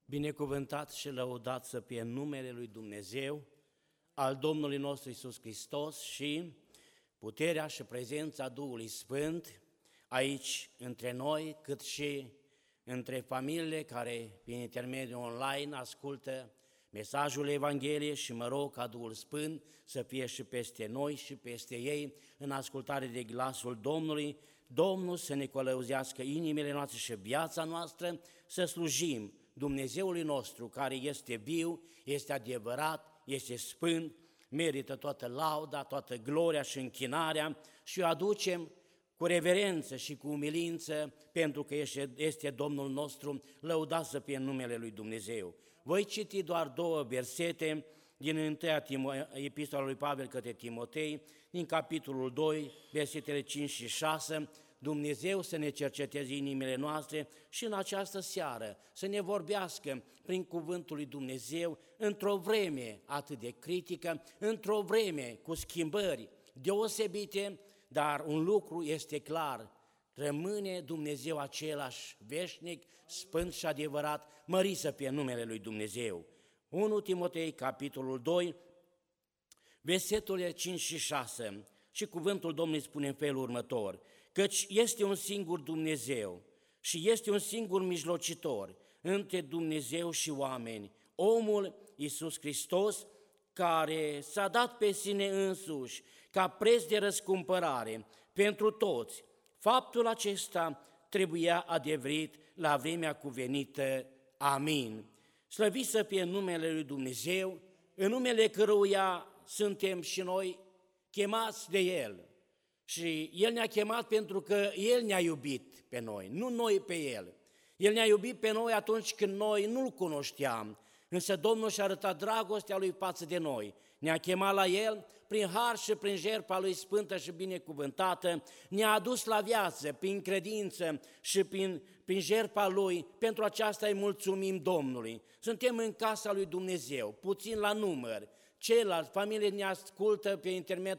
Binecuvântat și lăudat să fie numele lui Dumnezeu, al Domnului nostru Iisus Hristos și puterea și prezența Duhului Sfânt aici între noi, cât și între familiile care prin intermediul online ascultă mesajul Evangheliei și mă rog ca Duhul Sfânt să fie și peste noi și peste ei în ascultare de glasul Domnului, Domnul să ne călăuzească inimile noastre și viața noastră, să slujim Dumnezeului nostru care este viu, este adevărat, este sfânt, merită toată lauda, toată gloria și închinarea și o aducem cu reverență și cu umilință pentru că este Domnul nostru, lăudat să fie numele lui Dumnezeu. Voi citi doar două versete din 1 Epistola lui Pavel către Timotei, din capitolul 2, versetele 5 și 6, Dumnezeu să ne cerceteze inimile noastre și în această seară să ne vorbească prin cuvântul lui Dumnezeu într-o vreme atât de critică, într-o vreme cu schimbări deosebite, dar un lucru este clar, rămâne Dumnezeu același veșnic, sfânt și adevărat, mărit să fie numele lui Dumnezeu. 1 Timotei, capitolul 2, verseturile 5 și 6 și cuvântul Domnului spune în felul următor: căci este un singur Dumnezeu și este un singur mijlocitor între Dumnezeu și oameni, omul Iisus Hristos, care s-a dat pe sine însuși ca preț de răscumpărare pentru toți. Faptul acesta trebuia adevărit la vremea cuvenită. Amin. Slăvit să fie numele lui Dumnezeu, în numele căruia suntem și noi chemați de El. Și El ne-a chemat pentru că El ne-a iubit pe noi, nu noi pe El. El ne-a iubit pe noi atunci când noi nu-L cunoșteam, însă Domnul și-a arătat dragostea Lui față de noi. Ne-a chemat la El, prin har și prin jertfa Lui sfântă și binecuvântată, ne-a adus la viață prin credință și prin jertfa Lui. Pentru aceasta îi mulțumim Domnului. Suntem în casa Lui Dumnezeu, puțin la număr. Ceilalți, familie ne ascultă pe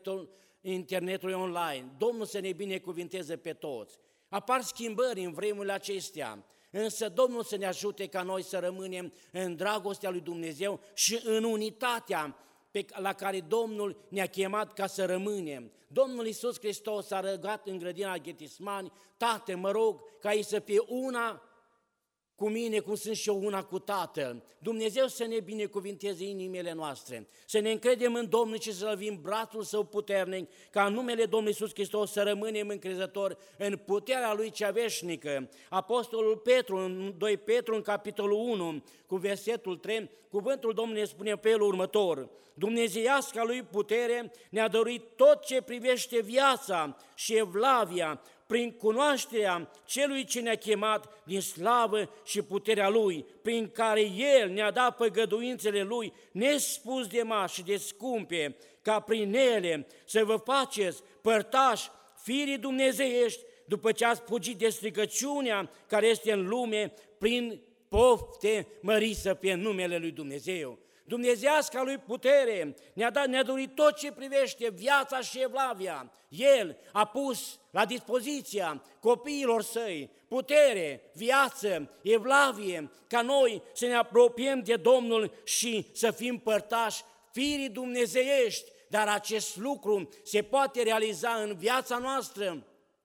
internetului online. Domnul să ne binecuvinteze pe toți. Apar schimbări în vremurile acestea, însă Domnul să ne ajute ca noi să rămânem în dragostea lui Dumnezeu și în unitatea la care Domnul ne-a chemat ca să rămânem. Domnul Iisus Hristos a rugat în grădina Ghetismani: Tată, mă rog ca ei să fie una cu mine, cum sunt și eu una cu Tatăl. Dumnezeu să ne binecuvinteze inimile noastre, să ne încredem în Domnul și să lăvim brațul Său puternic, ca în numele Domnului Iisus Hristos să rămânem încrezători în puterea Lui cea veșnică. Apostolul Petru, în 2 Petru, în capitolul 1, cu versetul 3, cuvântul Domnului spune pe felul următor: Dumnezeiasca Lui putere ne-a dăruit tot ce privește viața și evlavia, prin cunoașterea Celui ce ne-a chemat din slavă și puterea Lui, prin care El ne-a dat făgăduințele Lui nespus de mari și de scumpe, ca prin ele să vă faceți părtași firii dumnezeiești, după ce ați fugit de stricăciunea care este în lume, prin pofte, mărit să fie numele Lui Dumnezeu. Dumnezeiasca Lui putere ne-a dorit tot ce privește viața și evlavia. El a pus la dispoziția copiilor Săi putere, viață, evlavie, ca noi să ne apropiem de Domnul și să fim părtași firii dumnezeiești. Dar acest lucru se poate realiza în viața noastră.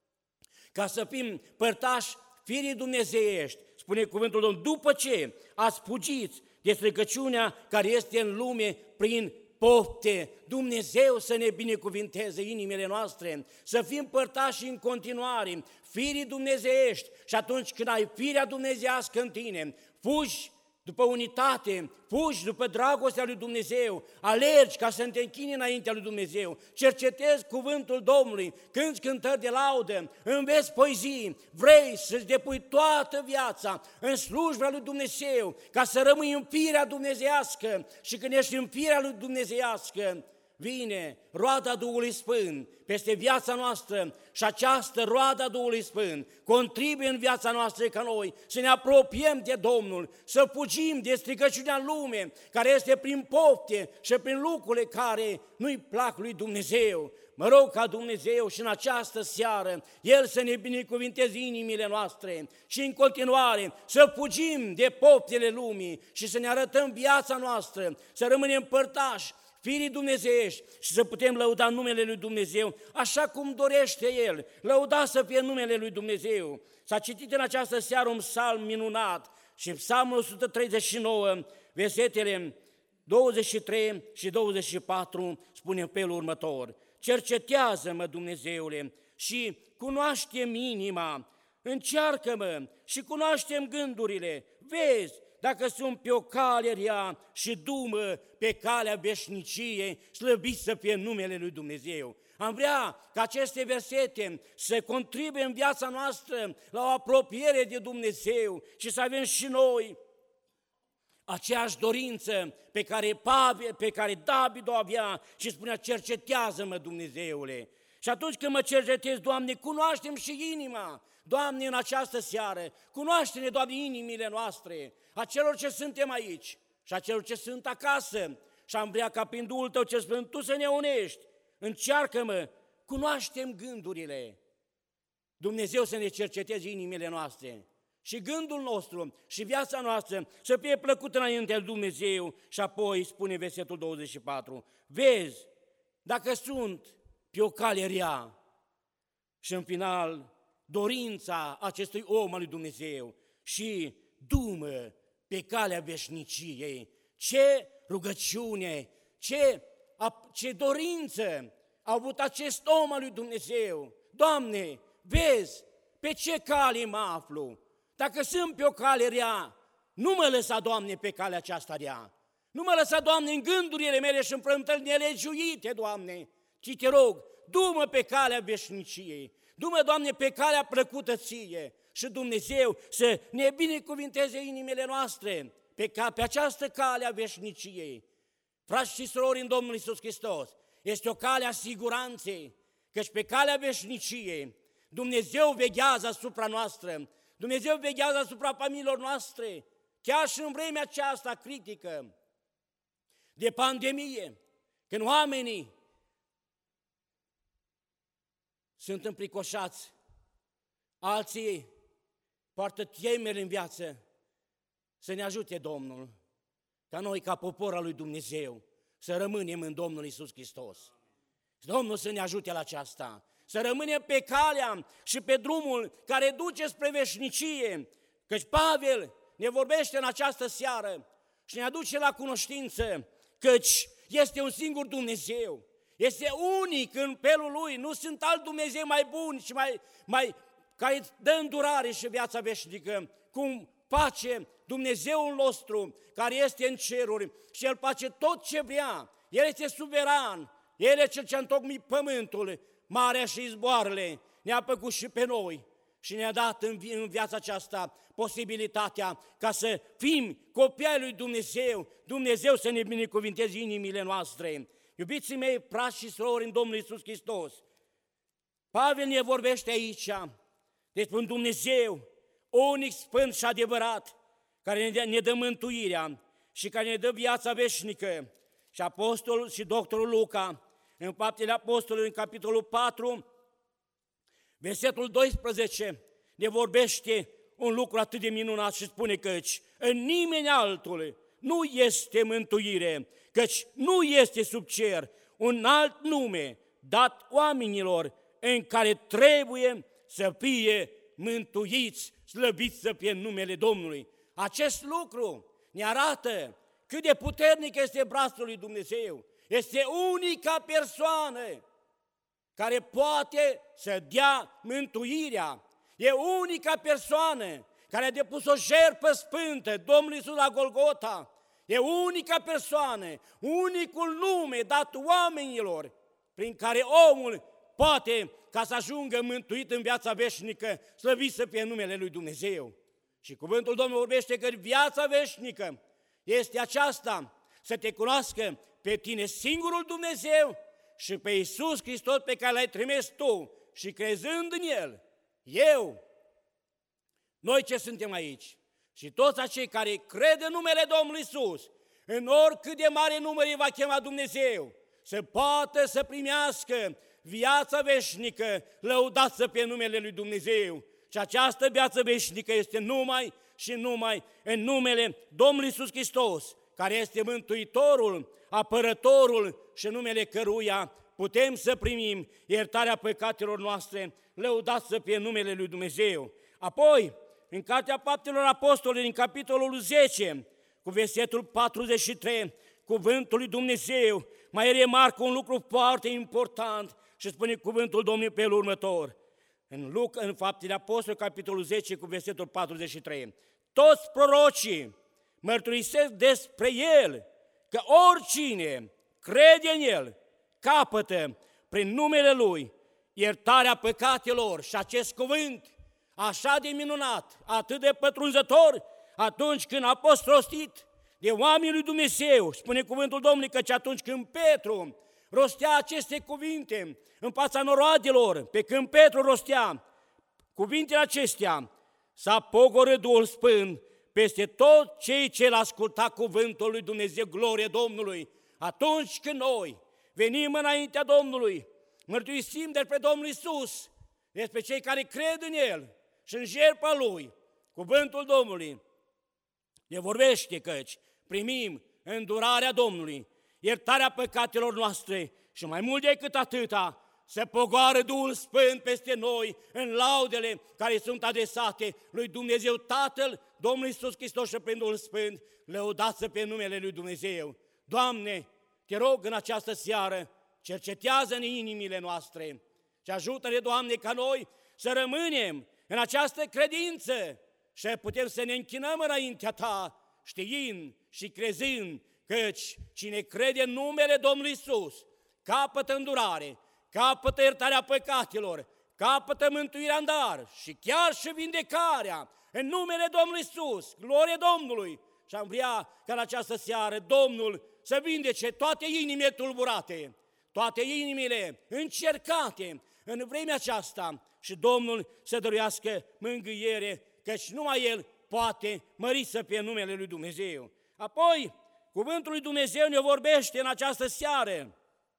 Ca să fim părtași firii dumnezeiești, spune cuvântul Domnului, după ce ați fugit de stricăciunea care este în lume prin pofte. Dumnezeu să ne binecuvinteze inimile noastre, să fim părtași în continuare, firii dumnezeiești, și atunci când ai firea dumnezeiască în tine, fugi după unitate, fugi după dragostea lui Dumnezeu, alergi ca să te închini înaintea lui Dumnezeu, cercetezi cuvântul Domnului, cânți cântări de laudă, înveți poezii, vrei să-ți depui toată viața în slujba lui Dumnezeu, ca să rămâi în firea dumnezeiască. Și când ești în firea lui dumnezeiască, vine roada Duhului Sfânt peste viața noastră și această roada Duhului Sfânt contribuie în viața noastră ca noi să ne apropiem de Domnul, să fugim de stricăciunea în lume, care este prin pofte și prin lucrurile care nu-i plac lui Dumnezeu. mă rog ca Dumnezeu și în această seară El să ne binecuvinteze inimile noastre și în continuare să fugim de poftele lumii și să ne arătăm viața noastră, să rămânem părtași, firii dumnezeiești și să putem lăuda numele lui Dumnezeu așa cum dorește El, lăuda să fie numele lui Dumnezeu. S-a citit în această seară un psalm minunat și psalmul 139, versetele 23 și 24 spune în felul următor: cercetează-mă, Dumnezeule, și cunoaște-mi inima, încearcă-mă și cunoaște-mi gândurile, vezi dacă sunt pe o cale rea și du-mă pe calea veșniciei, slăvit să fie numele lui Dumnezeu. Am vrea ca aceste versete să contribuie în viața noastră la o apropiere de Dumnezeu și să avem și noi aceeași dorință pe care David o avea și spunea: cercetează-mă, Dumnezeule. Și atunci când mă cercetez, Doamne, cunoaștem și inima. Doamne, în această seară, cunoaște-ne, Doamne, inimile noastre, a celor ce suntem aici și a celor ce sunt acasă. Și am vrea ca prin Duhul Tău cel Sfânt Tu să ne unești. Încearcă-mă, cunoaștem gândurile. Dumnezeu să ne cerceteze inimile noastre și gândul nostru și viața noastră să fie plăcută înaintea lui Dumnezeu. Și apoi spune versetul 24: vezi dacă sunt pe o cale rea. Și în final, dorința acestui om al lui Dumnezeu: și du-mă pe calea veșniciei. Ce rugăciune, ce dorință a avut acest om al lui Dumnezeu! Doamne, vezi pe ce cale mă aflu. Dacă sunt pe o cale rea, nu mă lăsa, Doamne, pe calea aceasta rea. Nu mă lăsa, Doamne, în gândurile mele și în frământări nelegiuite, Doamne, ci Te rog, du-mă pe calea veșniciei. Du-mă, Doamne, pe calea plăcută Ție. Și Dumnezeu să ne binecuvinteze inimile noastre pe această cale a veșniciei. Frați și surori în Domnul Iisus Hristos, este o cale a siguranței, căci pe calea veșniciei Dumnezeu veghează asupra noastră, Dumnezeu veghează asupra familiilor noastre, chiar și în vremea aceasta critică de pandemie, când oamenii sunt împricoșați, alții poartă temeri în viață. Să ne ajute Domnul, ca noi, ca popor al lui Dumnezeu, să rămânem în Domnul Iisus Hristos. Domnul să ne ajute la aceasta, să rămânem pe calea și pe drumul care duce spre veșnicie, căci Pavel ne vorbește în această seară și ne aduce la cunoștință căci este un singur Dumnezeu, este unic în felul Lui, nu sunt alt Dumnezeu mai bun și mai care dă îndurare și viața veșnică, cum face Dumnezeul nostru care este în ceruri și El face tot ce vrea. El este suveran, El e Cel ce a întocmit pământul, marea și izboarele, ne-a făcut și pe noi și ne-a dat în viața aceasta posibilitatea ca să fim copii ai lui Dumnezeu, Dumnezeu să ne binecuvinteze inimile noastre. Iubiții mei, frați și surori în Domnul Iisus Hristos, Pavel ne vorbește aici despre un Dumnezeu unic, sfânt și adevărat, care ne dă mântuirea și care ne dă viața veșnică. Și apostolul și doctorul Luca, în Faptele Apostolului, în capitolul 4, versetul 12, ne vorbește un lucru atât de minunat și spune căci în nimeni altul nu este mântuire, căci nu este sub cer un alt nume dat oamenilor în care trebuie să fie mântuiți, slăviți să fie numele Domnului. Acest lucru ne arată cât de puternic este brațul lui Dumnezeu. Este unica persoană care poate să dea mântuirea. E unica persoană care a depus o jertfă sfântă, Domnul Iisus la Golgota. E unica persoană, unicul nume dat oamenilor prin care omul poate ca să ajungă mântuit în viața veșnică, slăvit să fie numele lui Dumnezeu. Și cuvântul Domnului vorbește că viața veșnică este aceasta, să te cunoască pe tine singurul Dumnezeu și pe Iisus Hristos pe care l-ai trimis tu și crezând în El, noi ce suntem aici și toți acei care cred în numele Domnului Iisus, în oricât de mare număr îi va chema Dumnezeu, să poată să primească viața veșnică, lăudați să fie numele lui Dumnezeu. Și această viață veșnică este numai și numai în numele Domnului Iisus Hristos, care este Mântuitorul, Apărătorul și în numele căruia putem să primim iertarea păcatelor noastre, lăudați să fie numele lui Dumnezeu. Apoi, în Cartea Faptelor Apostolilor, în capitolul 10, cu versetul 43, cuvântul lui Dumnezeu mai remarcă un lucru foarte important și spune cuvântul Domnului pe felul următor. În Faptele Apostolilor, capitolul 10, cu versetul 43. Toți prorocii mărturisesc despre El că oricine crede în El capătă prin numele Lui iertarea păcatelor. Și acest cuvânt așa de minunat, atât de pătrunzător, atunci când a fost rostit de oamenii lui Dumnezeu, spune cuvântul Domnului, căci atunci când Petru rostea aceste cuvinte în fața noroadelor, pe când Petru rostea cuvintele acestea, s-a pogorât Duhul Sfânt peste tot cei ce l-asculta cuvântul lui Dumnezeu, glorie Domnului. Atunci când noi venim înaintea Domnului, mărturisim despre Domnul Iisus, despre cei care cred în El și în jertfa Lui, cuvântul Domnului ne vorbește căci primim îndurarea Domnului, iertarea păcatelor noastre și mai mult decât atâta, se pogoară Duhul Sfânt peste noi în laudele care sunt adresate lui Dumnezeu Tatăl, Domnul Iisus Hristos și prin Duhul Sfânt, lăudați pe numele lui Dumnezeu. Doamne, te rog în această seară, cercetează în inimile noastre și ajută-ne, Doamne, ca noi să rămânem în această credință și putem să ne închinăm înaintea Ta, știind și crezând căci cine crede în numele Domnului Iisus capătă îndurare, capătă iertarea păcatelor, capătă mântuirea în dar și chiar și vindecarea în numele Domnului Iisus, glorie Domnului. Și am vrea ca în această seară Domnul să vindece toate inimile tulburate, toate inimile încercate în vremea aceasta și Domnul să dăruiască mângâiere, căci numai El poate mări să fie numele lui Dumnezeu. Apoi, cuvântul lui Dumnezeu ne vorbește în această seară,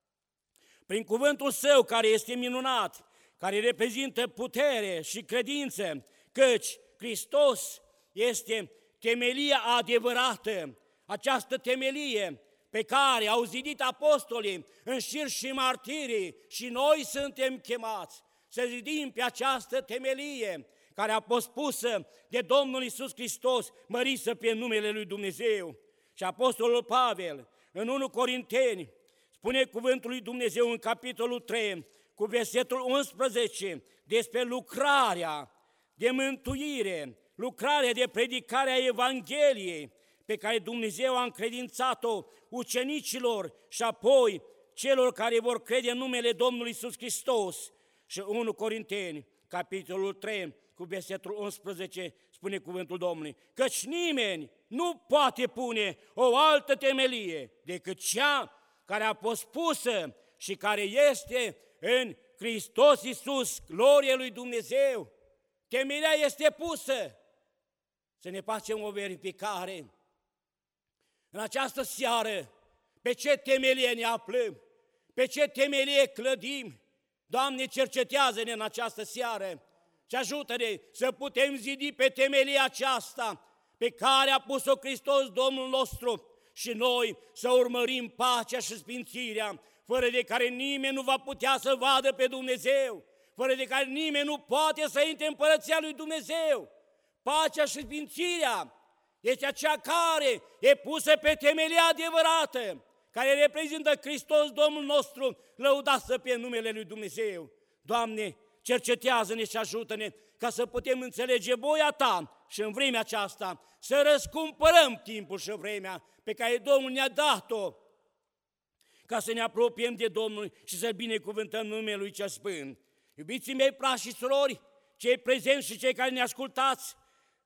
prin cuvântul Său care este minunat, care reprezintă putere și credință, căci Hristos este temelia adevărată, această temelie pe care au zidit apostolii în șir și martirii și noi suntem chemați să zidim pe această temelie care a fost pusă de Domnul Iisus Hristos, mărit să fie numele lui Dumnezeu. Și apostolul Pavel, în 1 Corinteni, spune cuvântul lui Dumnezeu în capitolul 3, cu versetul 11, despre lucrarea de mântuire, lucrarea de predicare a Evangheliei, pe care Dumnezeu a încredințat-o ucenicilor și apoi celor care vor crede în numele Domnului Iisus Hristos. Și 1 Corinteni, capitolul 3, cu versetul 11, spune cuvântul Domnului, căci nimeni nu poate pune o altă temelie decât cea care a fost pusă și care este în Hristos Iisus, glorie lui Dumnezeu. Temelia este pusă. Să ne facem o verificare. În această seară, pe ce temelie ne aflăm? Pe ce temelie clădim? Doamne, cercetează-ne în această seară și ajută-ne să putem zidi pe temelia aceasta pe care a pus-o Hristos Domnul nostru și noi să urmărim pacea și sfințirea, fără de care nimeni nu va putea să vadă pe Dumnezeu, fără de care nimeni nu poate să intre în împărăția lui Dumnezeu. Pacea și sfințirea este aceea care e pusă pe temelia adevărată, care reprezintă Hristos Domnul nostru, lăudat să fie numele lui Dumnezeu. Doamne, cercetează-ne și ajută-ne ca să putem înțelege voia Ta și în vremea aceasta să răscumpărăm timpul și vremea pe care Domnul ne-a dat-o, ca să ne apropiem de Domnul și să-L binecuvântăm numele Lui cel Sfânt. Iubiții mei, frați și surori, cei prezenți și cei care ne ascultați,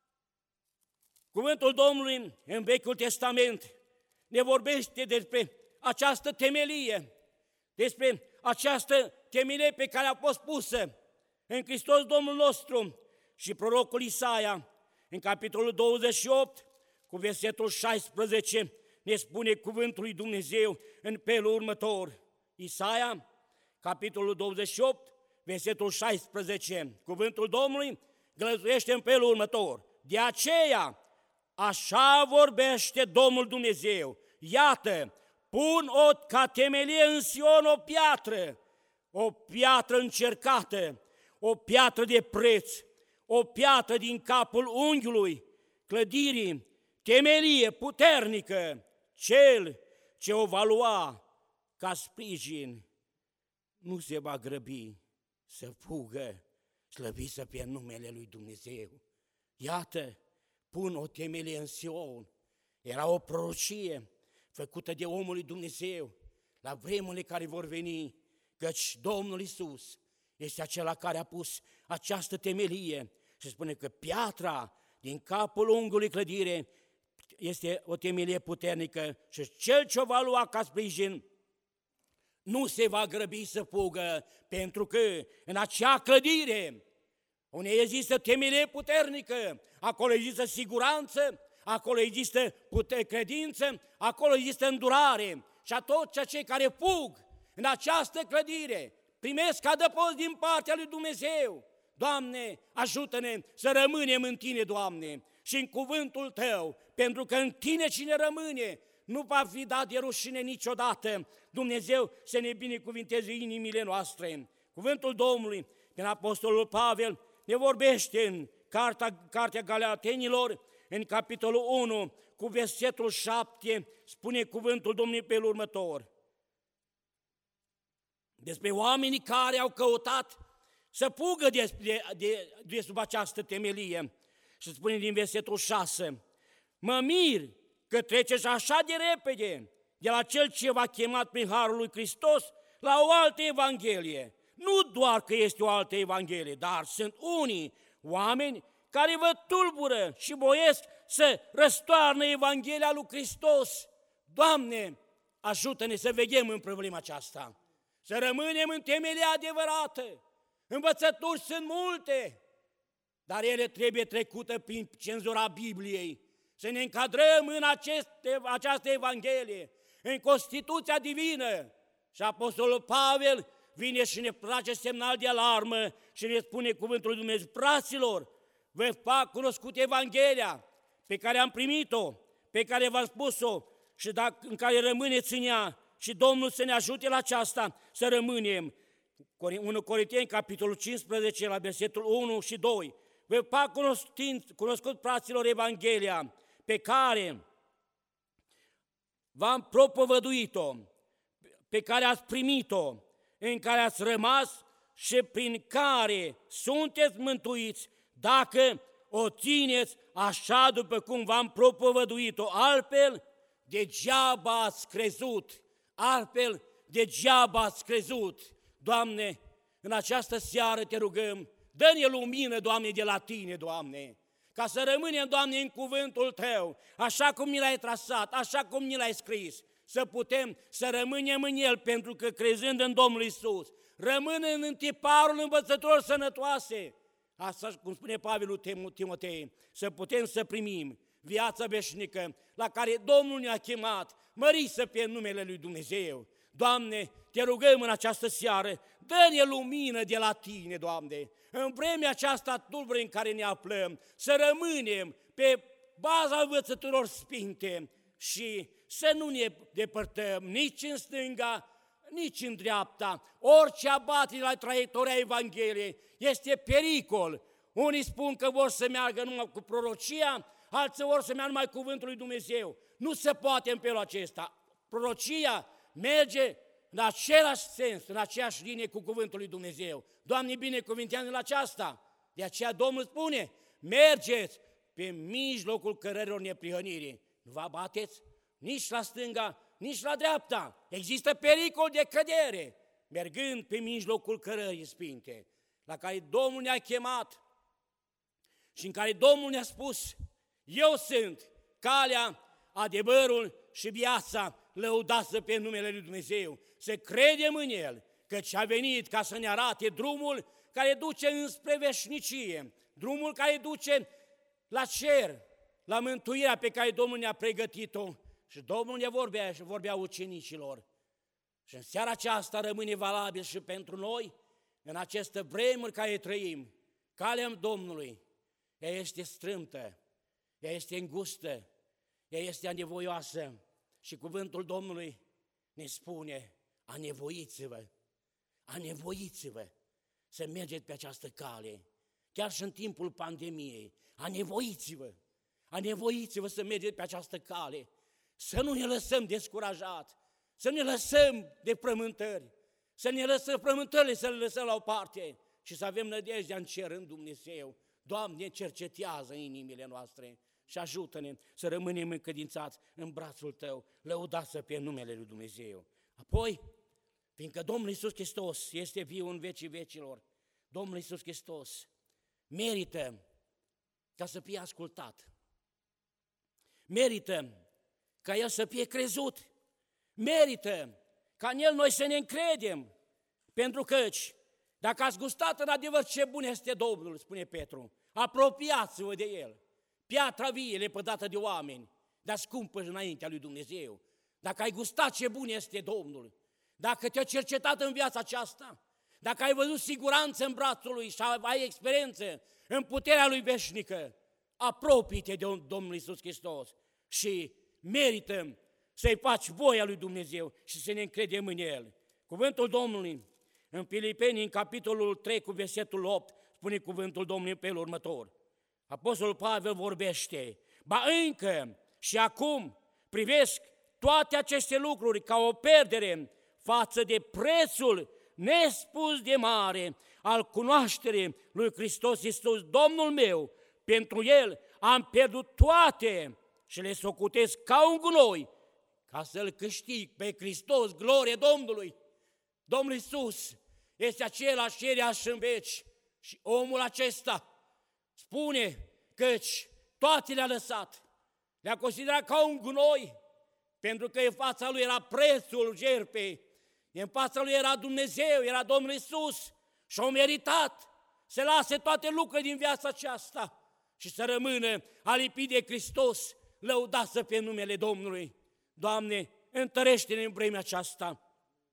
cuvântul Domnului în Vechiul Testament ne vorbește despre această temelie, despre această temelie pe care a fost pusă în Hristos Domnul nostru. Și prorocul Isaia, în capitolul 28, cu versetul 16, ne spune cuvântul lui Dumnezeu în felul următor. Isaia, capitolul 28, versetul 16. Cuvântul Domnului glăzuiește în felul următor: de aceea, așa vorbește Domnul Dumnezeu, iată, pun ca temelie în Sion o piatră încercată, o piatră de preț, o piatră din capul unghiului clădirii, temelie puternică. Cel ce o va lua ca sprijin nu se va grăbi să fugă, slăvit să fie numele lui Dumnezeu. Iată, pun o temelie în Sion. Era o prorocie făcută de omul lui Dumnezeu la vremurile care vor veni, căci Domnul Iisus este acela care a pus această temelie. Se spune că piatra din capul unghiului clădire este o temelie puternică și cel ce o va lua ca sprijin nu se va grăbi să fugă, pentru că în acea clădire unde există temelie puternică, acolo există siguranță, acolo există credință, acolo există îndurare. Și toți cei care fug în această clădire primesc adăpost din partea lui Dumnezeu. Doamne, ajută-ne să rămânem în Tine, Doamne, și în cuvântul Tău, pentru că în Tine cine rămâne nu va fi dat de rușine niciodată. Dumnezeu să ne binecuvinteze inimile noastre. Cuvântul Domnului, prin Apostolul Pavel, ne vorbește în Cartea Galatenilor, în capitolul 1, cu versetul 7, spune cuvântul Domnului pe următor: despre oamenii care au căutat să fugă de sub această temelie. Și spune din versetul 6: mă mir că treceți așa de repede de la Cel ce v-a chemat prin Harul lui Hristos la o altă Evanghelie. Nu doar că este o altă Evanghelie, dar sunt unii oameni care vă tulbură și voiesc să răstoarnă Evanghelia lui Hristos. Doamne, ajută-ne să veghem în problema aceasta, să rămânem în temelia adevărată. Învățături sunt multe, dar ele trebuie trecute prin cenzura Bibliei, să ne încadrăm în această Evanghelie, în Constituția divină. Și Apostolul Pavel vine și ne face semnal de alarmă și ne spune cuvântul lui Dumnezeu: fraților, vă fac cunoscut Evanghelia pe care am primit-o, pe care v-am spus-o și în care rămâneți în ea, și Domnul să ne ajute la aceasta să rămânem. 1 Corinteni, capitolul 15, la versetul 1 și 2. Vă fac cunoscut, fraților, Evanghelia pe care v-am propovăduit-o, pe care ați primit-o, în care ați rămas și prin care sunteți mântuiți, dacă o țineți așa după cum v-am propovăduit-o. Altfel, degeaba ați crezut. Altfel, degeaba ați crezut. Doamne, în această seară te rugăm, dă-ne lumină, Doamne, de la Tine, Doamne, ca să rămânem, Doamne, în cuvântul Tău, așa cum ni l-ai trasat, așa cum ni l-ai scris, să putem să rămânem în El, pentru că crezând în Domnul Iisus, rămânând în tiparul învățătorilor sănătoase, asta cum spune Pavel lui Timotei, să putem să primim viața veșnică la care Domnul ne-a chemat, mărit să fie numele lui Dumnezeu. Doamne, te rugăm în această seară, dă-ne lumină de la Tine, Doamne, în vremea aceasta tulbură în care ne aflăm, să rămânem pe baza învățăturilor sfinte și să nu ne depărtăm nici în stânga, nici în dreapta. Orice abatire la traiectoria Evangheliei este pericol. Unii spun că vor să meargă numai cu prorocia, alții vor să meargă numai cuvântul lui Dumnezeu. Nu se poate în felul acesta. Prorocia merge în același sens, în aceeași linie cu cuvântul lui Dumnezeu. Doamne, binecuvintează la aceasta. De aceea Domnul spune: mergeți pe mijlocul cărărilor neprihănirii. Nu vă abateți nici la stânga, nici la dreapta. Există pericol de cădere, mergând pe mijlocul cărării sfinte, la care Domnul ne-a chemat și în care Domnul ne-a spus: eu sunt calea, adevărul și viața, lăudați pe numele lui Dumnezeu. Să credem în El, căci a venit ca să ne arate drumul care duce înspre veșnicie, drumul care duce la cer, la mântuirea pe care Domnul ne-a pregătit-o. Și Domnul ne vorbea ucenicilor: Și în seara aceasta rămâne valabil și pentru noi, în aceste vremuri care trăim, calea Domnului, ea este strâmtă, ea este îngustă, ea este anevoioasă și cuvântul Domnului ne spune, anevoiți-vă să mergeți pe această cale, chiar și în timpul pandemiei, anevoiți-vă să mergeți pe această cale, să nu ne lăsăm descurajați, să ne lăsăm de frământări, să ne lăsăm frământările, să le lăsăm la o parte și să avem nădejdea în cer, în Dumnezeu. Doamne, cercetează inimile noastre și ajută-ne să rămânem încredințați în brațul Tău, lăudați să fie numele Lui Dumnezeu. Apoi, fiindcă Domnul Iisus Hristos este viu în vecii vecilor, Domnul Iisus Hristos merită ca să fie ascultat, merită ca El să fie crezut, merită ca în El noi să ne încredem, pentru căci dacă ați gustat în adevăr ce bun este Domnul, spune Petru, apropiați-vă de El, piatra vie lepădată de oameni, dar scumpă înaintea lui Dumnezeu. Dacă ai gustat ce bun este Domnul, dacă te-a cercetat în viața aceasta, dacă ai văzut siguranță în brațul Lui și ai experiență în puterea Lui veșnică, apropie-te de Domnul Iisus Hristos și merită să-i faci voia lui Dumnezeu și să ne încredem în El. Cuvântul Domnului în Filipeni, în capitolul 3, cu versetul 8, spune cuvântul Domnului pe felul următor. Apostolul Pavel vorbește, ba încă și acum privesc toate aceste lucruri ca o perdere față de prețul nespus de mare al cunoașterii lui Hristos Iisus, Domnul meu. Pentru El am pierdut toate și le socotesc ca un gunoi, ca să-L câștig pe Hristos, glorie Domnului. Domnul Iisus este același ieri și în veci și omul acesta spune căci toate le-a lăsat, le-a considerat ca un gunoi, pentru că în fața lui era prețul jertfei, în fața lui era Dumnezeu, era Domnul Iisus și au meritat să lase toate lucrurile din viața aceasta și să rămână alipit de Hristos, lăudat să fie numele Domnului. Doamne, întărește-ne în vremea aceasta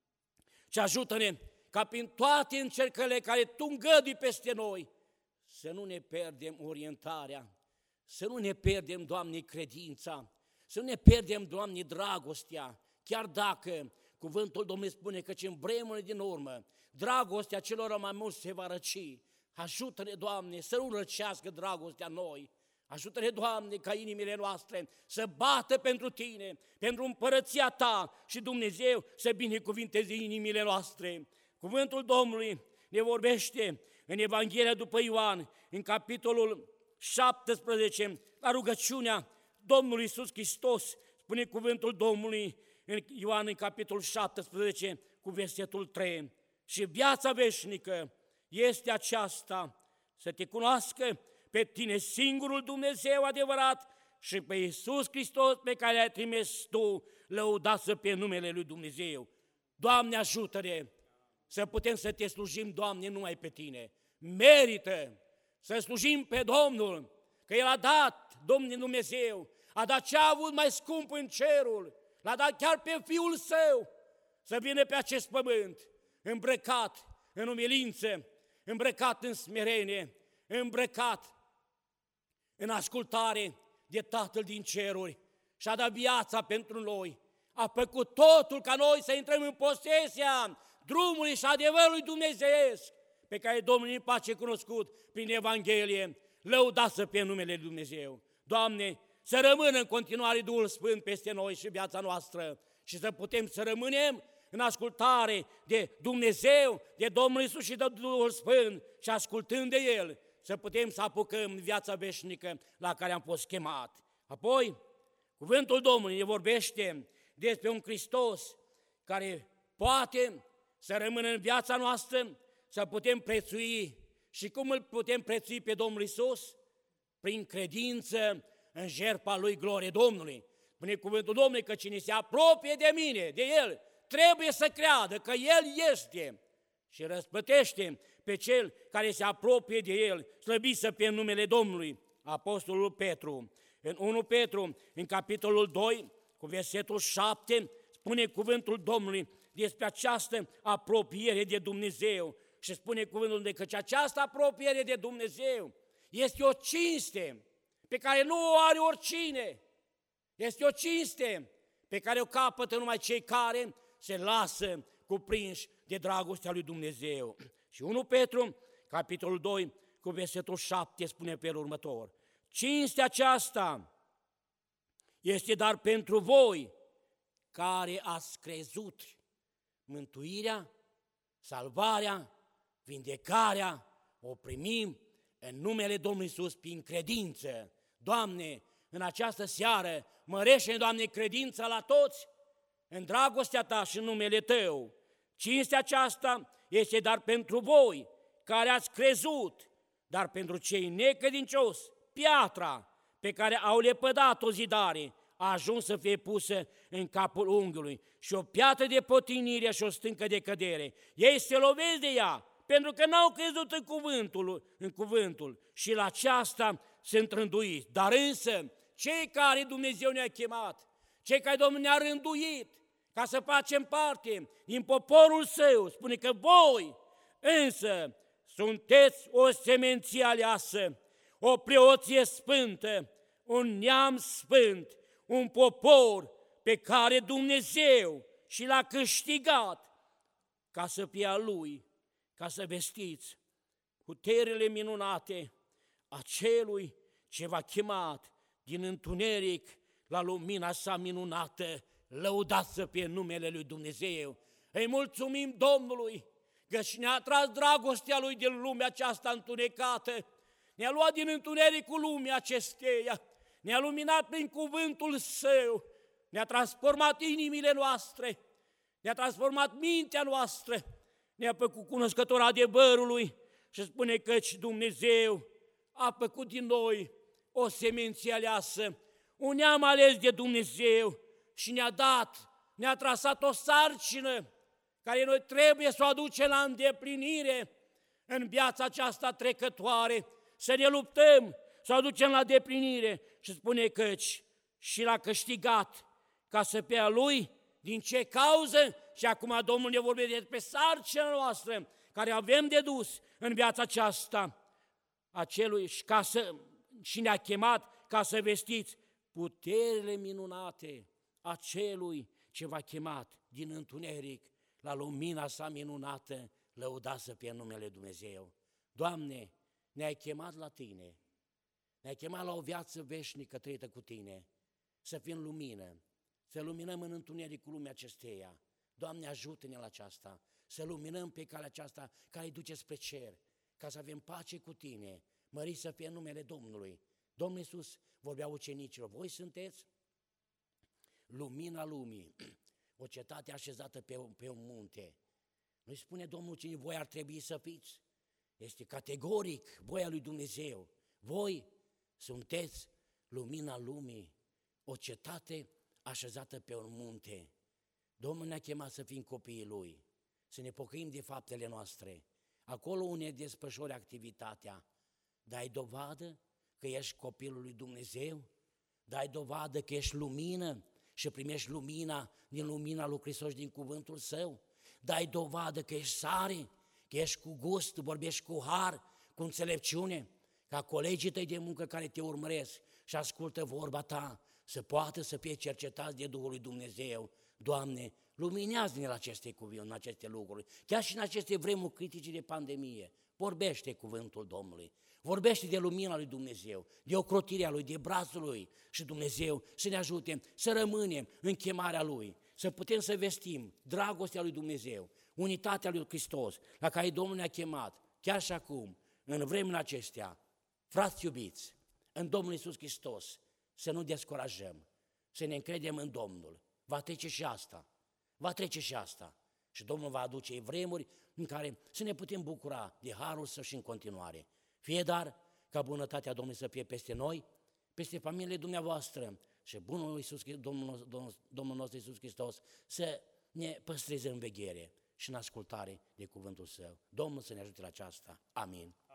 și ajută-ne ca prin toate încercările care Tu îngădui peste noi, să nu ne pierdem orientarea, să nu ne pierdem, Doamne, credința, să nu ne pierdem, Doamne, dragostea, chiar dacă cuvântul Domnului spune că în vremurile din urmă, dragostea celor mai mulți se va răci. Ajută-ne, Doamne, să nu răcească dragostea noi. Ajută-ne, Doamne, ca inimile noastre să bată pentru Tine, pentru împărăția Ta și Dumnezeu să binecuvinteze inimile noastre. Cuvântul Domnului ne vorbește în Evanghelia după Ioan, în capitolul 17, la rugăciunea Domnului Iisus Hristos, spune cuvântul Domnului în Ioan, în capitolul 17, cu versetul 3. Și viața veșnică este aceasta, să Te cunoască pe Tine singurul Dumnezeu adevărat și pe Iisus Hristos pe care L-ai trimis Tu, lăudat să fie numele Lui Dumnezeu. Doamne, ajută-ne să putem să Te slujim, Doamne, numai pe Tine. Merită să slujim pe Domnul, că El a dat, Domnul Dumnezeu, a dat ce a avut mai scump în cerul, L-a dat chiar pe Fiul Său să vină pe acest pământ, îmbrăcat în umilință, îmbrăcat în smerenie, îmbrăcat în ascultare de Tatăl din ceruri și a dat viața pentru noi. A făcut totul ca noi să intrăm în posesia drumului și adevărului dumnezeiesc pe care Domnul îi face cunoscut prin Evanghelie, lăudat să fie numele Lui Dumnezeu. Doamne, să rămână în continuare Duhul Sfânt peste noi și viața noastră și să putem să rămânem în ascultare de Dumnezeu, de Domnul Iisus și de Duhul Sfânt și ascultând de El, să putem să apucăm viața veșnică la care am fost chemat. Apoi, cuvântul Domnului ne vorbește despre un Hristos care poate să rămână în viața noastră, să putem prețui. Și cum îl putem prețui pe Domnul Iisus? Prin credință în jertfa Lui, glorie Domnului. Spune cuvântul Domnului că cine se apropie de mine, de El, trebuie să creadă că El este și răsplătește pe cel care se apropie de El, slăvit să fie numele Domnului. Apostolul Petru, în 1 Petru, în capitolul 2, cu versetul 7, spune cuvântul Domnului, despre această apropiere de Dumnezeu. Și spune cuvântul de căci această apropiere de Dumnezeu este o cinste pe care nu o are oricine. Este o cinste pe care o capătă numai cei care se lasă cuprinși de dragostea lui Dumnezeu. Și 1 Petru, capitolul 2, cu versetul 7, spune pe următor: cinstea aceasta este dar pentru voi care ați crezut. Mântuirea, salvarea, vindecarea o primim în numele Domnului Iisus prin credință. Doamne, în această seară mărește, Doamne, credința la toți în dragostea Ta și în numele Tău. Cinstea aceasta este dar pentru voi care ați crezut, dar pentru cei necredincioși, piatra pe care au lepădat-o zidare a ajuns să fie pusă în capul unghiului și o piatră de potinire și o stâncă de cădere. Ei se lovesc de ea pentru că n-au crezut în cuvântul și la aceasta sunt rânduiți. Dar însă, cei care Dumnezeu ne-a chemat, cei care Domnul ne-a rânduit ca să facem parte din poporul Său, spune că voi însă sunteți o semenție aleasă, o preoție sfântă, un neam sfânt, un popor pe care Dumnezeu și l-a câștigat ca să fie a Lui, ca să vestiți puterile minunate a Celui ce v-a chemat din întuneric la lumina sa minunată. Lăudați să fie numele Lui Dumnezeu. Îi mulțumim Domnului că și ne-a tras dragostea Lui din lumea aceasta întunecată, ne-a luat din întunericul lumii acesteia, ne-a luminat prin cuvântul Său, ne-a transformat inimile noastre, ne-a transformat mintea noastră, ne-a făcut cunoscător adevărului și spune căci Dumnezeu a făcut din noi o seminție aleasă, un neam ales de Dumnezeu și ne-a trasat o sarcină care noi trebuie să o aducem la îndeplinire în viața aceasta trecătoare, să ne luptăm, să o aducem la îndeplinire și spune căci și l-a câștigat ca să pe a Lui, din ce cauză? Și acum Domnul ne vorbește despre sarcina noastră care avem de dus în viața aceasta și ne-a chemat ca să vestiți puterile minunate a Celui ce v-a chemat din întuneric la lumina sa minunată. Lăudați să fie numele Dumnezeu. Doamne, ne-ai chemat la Tine, ne-ai chemat la o viață veșnică trăită cu Tine, să fim lumină, să luminăm în întunericul lumii acesteia. Doamne, ajută-ne la aceasta, să luminăm pe calea aceasta care îi duce spre cer, ca să avem pace cu Tine, mărit să fie numele Domnului. Domnul Iisus vorbea ucenicilor: voi sunteți lumina lumii, o cetate așezată pe un munte. Nu-i spune Domnul cine voi ar trebui să fiți. Este categoric voia lui Dumnezeu. Voi sunteți lumina lumii, o cetate așezată pe un munte. Domnul ne-a chemat să fim copiii Lui, să ne pocăim de faptele noastre. Acolo unde desfășori activitatea, dai dovadă că ești copilul lui Dumnezeu, dai dovadă că ești lumină și primești lumina din lumina lui Hristos din cuvântul Său, dai dovadă că ești sare, că ești cu gust, vorbești cu har, cu înțelepciune, ca colegii tăi de muncă care te urmăresc și ascultă vorba ta, să poată să fie cercetați de Duhul lui Dumnezeu. Doamne, luminează-ne la aceste cuvinte, în aceste lucruri, chiar și în aceste vremuri critice de pandemie. Vorbește cuvântul Domnului, vorbește de lumina lui Dumnezeu, de ocrotirea Lui, de brațul Lui și Dumnezeu să ne ajute să rămânem în chemarea Lui, să putem să vestim dragostea lui Dumnezeu, unitatea lui Hristos, la care Domnul ne-a chemat, chiar și acum, în vremurile acestea. Frați iubiți, în Domnul Iisus Hristos, să nu descurajăm, să ne încredem în Domnul. Va trece și asta, va trece și asta. Și Domnul va aduce vremuri în care să ne putem bucura de harul Său și în continuare. Fie dar ca bunătatea Domnului să fie peste noi, peste familiile dumneavoastră și Domnul nostru Iisus Hristos să ne păstreze în veghere și în ascultare de cuvântul Său. Domnul să ne ajute la aceasta. Amin.